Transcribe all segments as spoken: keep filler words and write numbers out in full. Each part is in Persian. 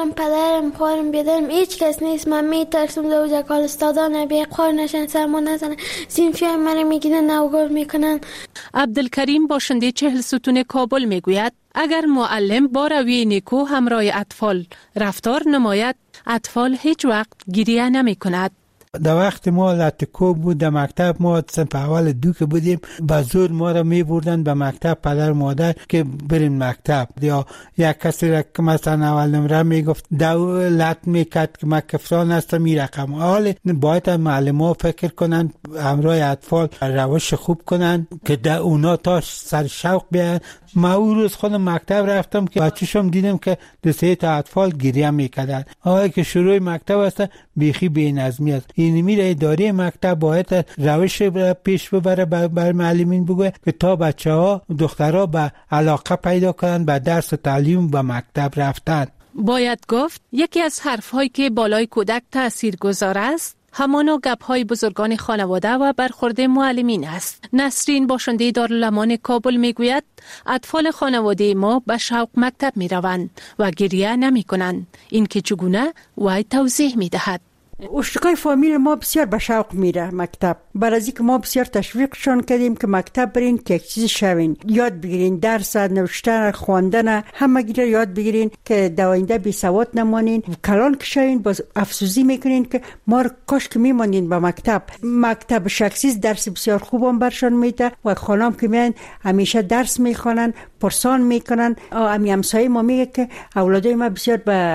مادرم، پدرم، خواهرم، بیادرم هیچ کس نیست. من میترسم زوجه کال استادان بی قار نشن، سرما نزنن، زینفی های من میگیرن، نوگار میکنن. عبدالکریم باشنده چهل ستون کابل میگوید اگر معلم با رویه نیکو همراه اطفال رفتار نماید، اطفال هیچ وقت گریه نمی کند. در وقت ما لاتکو بود در مکتب، ما صنف اول دو که بودیم با زور ما را می بردن به مکتب، پدر مادر که بریم مکتب. یا یک کسی را که مثلا اول نمره می گفت دولت می کرد که من کفران هستم می رقم. حال باید معلم ها فکر کنن همراه اطفال روش خوب کنن که در اونا تا سر شوق بیان. ما اون روز خودم مکتب رفتم که بچه‌شم دیدم که دو سه تا اطفال گریه میکردن. حالا که شروع مکتب است بیخی بی‌نظمی است. این میره اداره مکتب باید روش پیش ببره، بر معلمین بگه که تا بچه‌ها دخترها به علاقه پیدا کنن به درس و تعلیم و مکتب رفتن. باید گفت یکی از حرف‌هایی که بالای کودک تاثیرگذار است همانا گپ‌های بزرگان خانواده و برخورد معلمین است. نسرین باشنده دارالامان کابل میگوید اطفال خانواده ما به شوق مکتب میروند و گریه نمی‌کنند. این که چگونه وای توضیح میدهد. اشتقای فامیل ما بسیار به شوق میره مکتب. برای از اینکه ما بسیار تشویقشان کردیم که مکتب برین که یک چیز شوین، یاد بگیرین، درس نوشتن، خواندن، همه گیره یاد بگیرین که در آینده بی سواد نمانین. کلان که شوین باز افسوسی میکنین که ما کاش که میمانین به مکتب. مکتب شخصی درس بسیار خوبم برشان میده و خانم که میان همیشه درس میخوانن، پرسان میکنن. امی همسایه ما میگه که اولادای ما بسیار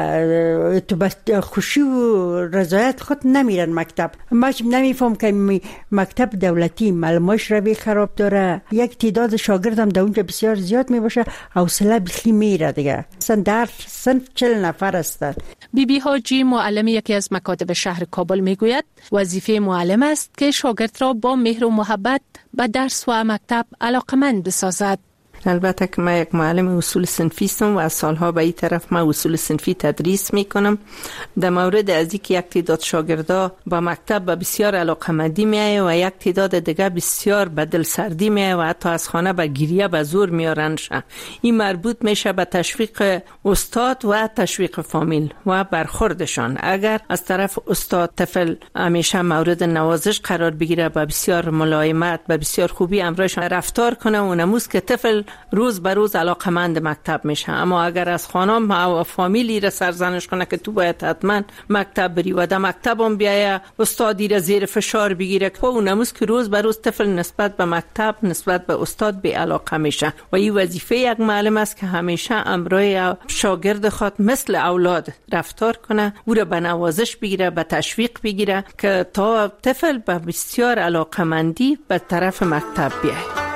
به تو خوشی و رضایت خود نمیرن مکتب. ما نمیفهم که مکتب دولتی معلماش روی خراب داره، یک تعداد شاگردم در اونجا بسیار زیاد میباشه، حوصله بخی میره دیگه. اصلا در صنف چهل نفر هستن. بی بی حاجی معلم یکی از مکاتب شهر کابل میگوید وظیفه معلم است که شاگرد را با مهر و محبت به درس و مکتب علاقمند بسازد. البته که من یک معلم اصول صنفی هستم و از سالها به این طرف من اصول صنفی تدریس میکنم. در مورد از اینکه یک تعداد شاگردا با مکتب به بسیار علاقمندی میایه و یک تعداد دیگه بسیار به دلسردی میایه و حتی از خانه به گریه به زور میارنش، این مربوط میشه به تشویق استاد و تشویق فامیل و برخوردشان. اگر از طرف استاد طفل همیشه مورد نوازش قرار بگیره، به بسیار ملایمت، به بسیار خوبی امرایشان رفتار کنه و نموز که طفل روز به روز علاقمند مکتب میشه. اما اگر از خانم و فامیلی را سرزنش کنه که تو باید حتما مکتب بری و در مکتبم بیایه استادی را زیر فشار بگیره، و اون نموز که روز به روز طفل نسبت به مکتب، نسبت به استاد بی علاقه میشه. و این وظیفه یک معلم است که همیشه امرای شاگرد خود مثل اولاد رفتار کنه، او را به نوازش بگیره، به تشویق بگیره که تا طفل به بسیار علاقمندی به طرف مکتب بیاید.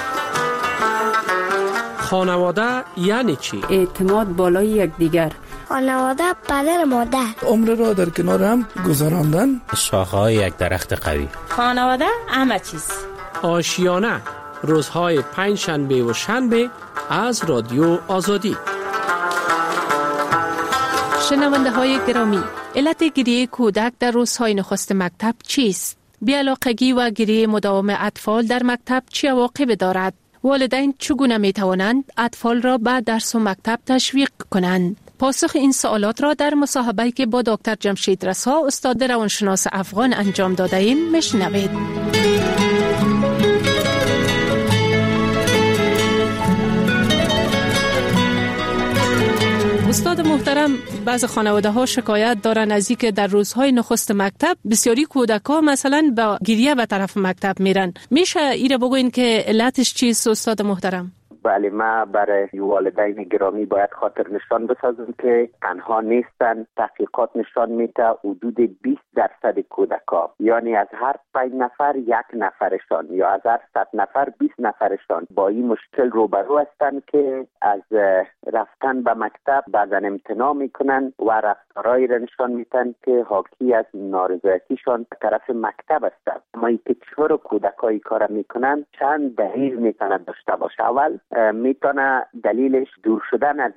خانواده یعنی چی؟ اعتماد بالای یکدیگر. خانواده پدر مادر. عمر را در کنار هم گذراندن. شاخه‌های یک درخت قوی. خانواده همه چیز. آشیانه روزهای پنج شنبه و شنبه از رادیو آزادی. شنونده های گرامی، علت گریه کودک در روزهای نخست مکتب چیست؟ بی‌علاقگی و گریه مداوم اطفال در مکتب چه عواقبی دارد؟ والدین چگونه می توانند اطفال را به درس و مکتب تشویق کنند؟ پاسخ این سوالات را در مصاحبه‌ای که با دکتر جمشید رسا استاد روانشناس افغان انجام داده ایم میشنوید. استاد محترم، بعض خانواده ها شکایت دارن از اینکه در روزهای نخست مکتب بسیاری کودک‌ها مثلا با گریه به طرف مکتب میرن. میشه ایره بگوین که علتش چیست استاد محترم؟ بله، ما برای والدین گرامی باید خاطر نشان بسازم که تنها نیستن. تحقیقات نشان میده حدود بیست درصد کودکا، یعنی از هر پنج نفر یک نفرشان یا از هر صد نفر بیست نفرشان با این مشکل روبرو هستند که از رفتن به مکتب بعضا امتناع میکنن و رفتارهایی را نشان میدن که حاکی از نارضایتیشان به طرف مکتب هستند. اما اینکه چرا کودکا این کار میکنن چند دلیل میتونه داشته باشه. اول میتونه دلیلش دور شدن از یک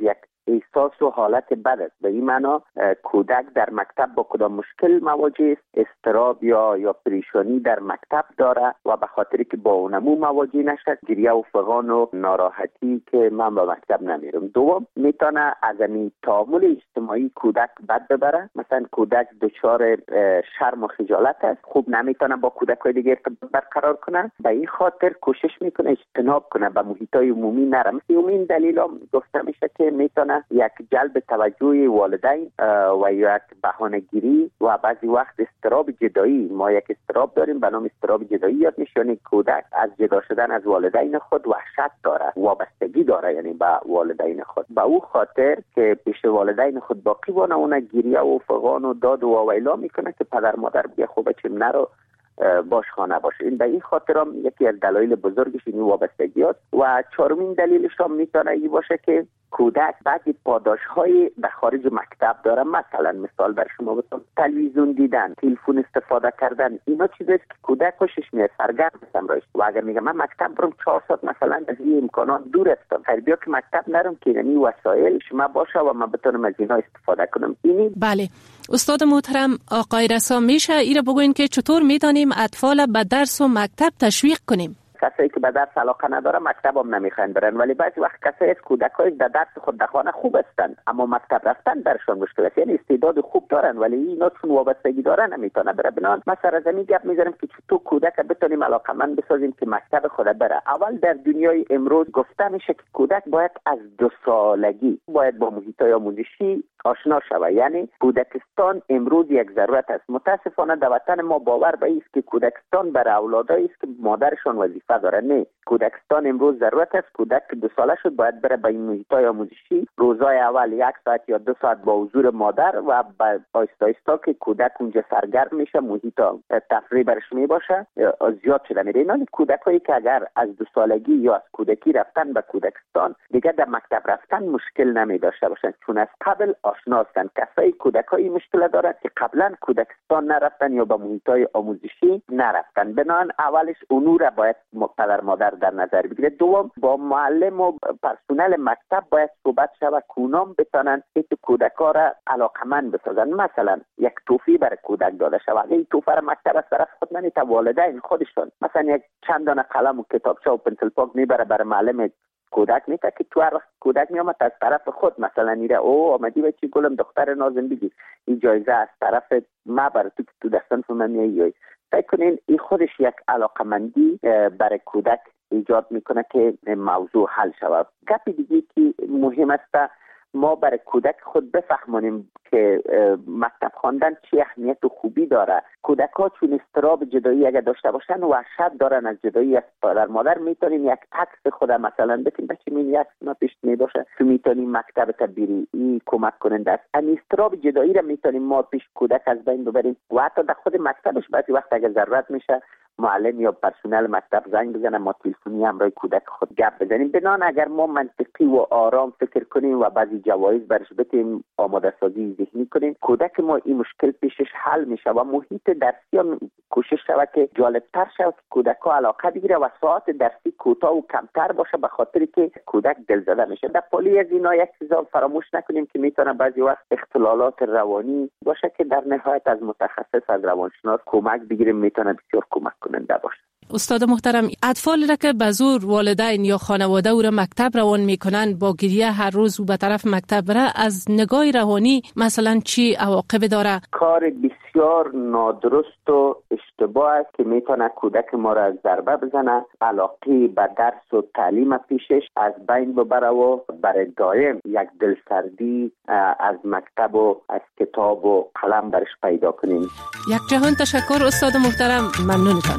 احساس و حالت بد است. به این معنا کودک در مکتب با کدام مشکل مواجه است، اضطراب یا یا پریشانی در مکتب داره و به خاطر که با اونمو مواجه نشد گریه و فغان و ناراحتی که من به مکتب نمیرم. دوم میتونه از این تعامل اجتماعی کودک بد ببره، مثلا کودک دچار شرم و خجالت است، خوب نمیتونه با کودکای دیگه ارتباط برقرار کنه، به این خاطر کوشش میکنه اجتناب کنه، به محیطای عمومی نره. مثل این دلیل هم گفته میشه که میتونه یک جلب توجه والدین و یک بهانه‌گیری و بعضی وقت اضطراب جدایی، ما یک اضطراب داریم به نام اضطراب جدایی یاد میشه، یعنی کودک از جدا شدن از والدین خود وحشت داره، وابستگی داره یعنی به والدین خود، به او خاطر که پیش والدین خود باقی بانه اون گریه و فغان و داد و ویلا میکنه که پدر مادر بیا خوب بچم نرو باش خانه باشه. این به این خاطر هم یکی از دلایل بزرگش این وابستگی است. و چهارمین دلیلش هم میتونه این باشه که کودک بعضی پاداش‌های به خارج مکتب داره، مثلا مثال بر شما بزنم تلویزیون دیدن، تلفن استفاده کردن، اینا چیزی است که کودک خوشش میاد، سرگرم هستم راش. و اگر میگم من مکتب برم چهار ساعت مثلا از این امکانات دور هستم، خیر بیا که مکتب نرم که یعنی وسایل شما باشه و من بتونم از اینا استفاده کنم. اینی بله استاد محترم آقای رسا، میشه ایره بگوین که چطور میتونیم اطفال به درس و مکتب تشویق کنیم؟ کسایی که به درس علاقه نداره مکتب هم نمیخواین برن، ولی بعضی وقت کسایی از کودکای در درس خود در خانه خوب هستند اما مکتب رفتن درشون مشکل است، یعنی استعداد خوب دارن ولی اینا چون وابستگی دارن نمیتونه بره. بنان ما سر زمین گپ میذاریم که تو کودک بتونیم علاقمند بسازیم که مکتب خود بره. اول در دنیای امروز گفته میشه که کودک باید از دو سالگی باید با محیطای آموزشی آشنا شود، یعنی کودکستان امروز یک ضرورت است. متاسفانه در وطن ما باور به است که کودکستان برای اولادایی است که مادرشون وظیفه داره. نه، کودکستان امروز ضرورت است. کودک که دو ساله شد باید بره به این محیطای آموزشی، روزای اول یک ساعت یا دو ساعت با حضور مادر و بعد آیستا آیستا که کودک اونجا سرگرم میشه، محیط تفریح برش می باشه، زیاد شده میره. اینا کودکایی که اگر از دو سالگی یا از کودکی رفتن به کودکستان دیگه در مکتب رفتن مشکل نمی داشته باشن، چون از قبل آشنا هستند. کسایی کودکایی مشکل دارند که قبلا کودکستان نرفتن یا به محیطای آموزشی نرفتن. بنابراین اولش اونو را باید پدر مادر در نظر بگیره. دوم با معلم و پرسنل مکتب باید صحبت شود که اونام بتونن این کودکا را علاقمند بسازن. مثلا یک توفی برای کودک داده شود، این توفه را مکتب از طرف خود نمیته، والدین خودشون مثلا یک چند دانه قلم و کتابچه و پنسل پاک میبره برای معلم کودک، میته که تو هر وقت کودک میامد از طرف خود مثلا میره او آمدی بچی گلم دختر نازم بگی این جایزه از طرف ما برای تو که تو دستان من میایی. فکر کنین این خودش یک علاقمندی برای کودک ایجاد میکنه که موضوع حل شود. گپ دیگه که مهم است ما برای کودک خود بفهمونیم که مکتب خواندن چه اهمیت و خوبی داره. کودک ها چون اضطراب جدایی اگر داشته باشن وحشت دارن از جدایی از پدر مادر، میتونیم یک عکس خود مثلا بتیم بچه من یک سنا پیش می باشه تو میتونیم مکتب تبیری این کمک کننده است. این اضطراب جدایی را میتونیم ما پیش کودک از بین ببریم و حتی در خود مکتبش بعضی وقت اگر ضرورت میشه معلم یا پرسنل مکتب زنگ بزنه، ما تلفنی همراه کودک خود گپ بزنیم. بنان اگر ما منطقی و آرام فکر کنیم و بعضی جوایز برش بتیم آماده سازی ذهنی کنیم، کودک ما این مشکل پیشش حل میشه و محیط درسی هم کوشش شود که جالبتر شود که کودک ها علاقه بگیره و ساعت درسی کوتاه و کمتر باشه، به خاطر که کودک دلزده میشه. در پالی از اینا یک چیز فراموش نکنیم که میتونه بعضی وقت اختلالات روانی باشه که در نهایت از متخصص از روانشناس کمک بگیریم، میتونه بسیار کمک کننده باشه. استاد محترم، اطفال را که به زور والدین یا خانواده او را مکتب روان میکنن با گریه هر روز و به طرف مکتب بره، از نگاه روانی مثلا چی عواقب داره؟ کار بسیار نادرست و اشتباه است که میتونه کودک ما را از ضربه بزنه، علاقه به درس و تعلیم پیشش از بین ببره و برای دائم یک دلسردی از مکتب و از کتاب و قلم برش پیدا کنیم. یک جهان تشکر استاد محترم، ممنونتان.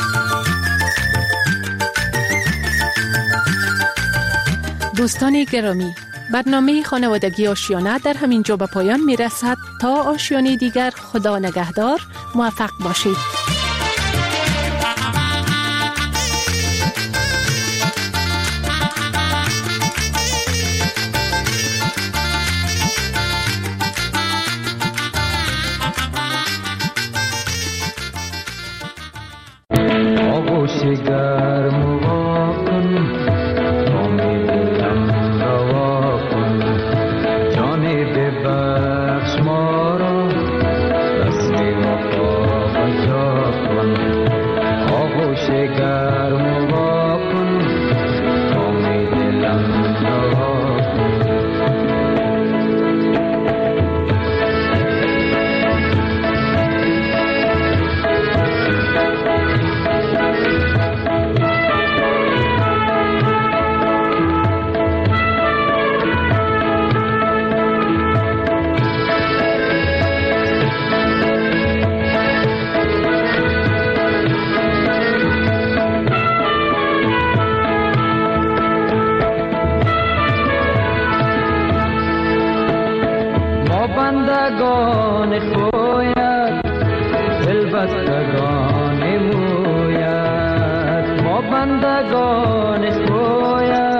دوستان گرامی، برنامه خانوادگی آشیانه در همین جا به پایان می رسد. تا آشیانه دیگر، خدا نگهدار، موفق باشید. بندگان خویت دل بستگان مویت ما بندگان خویت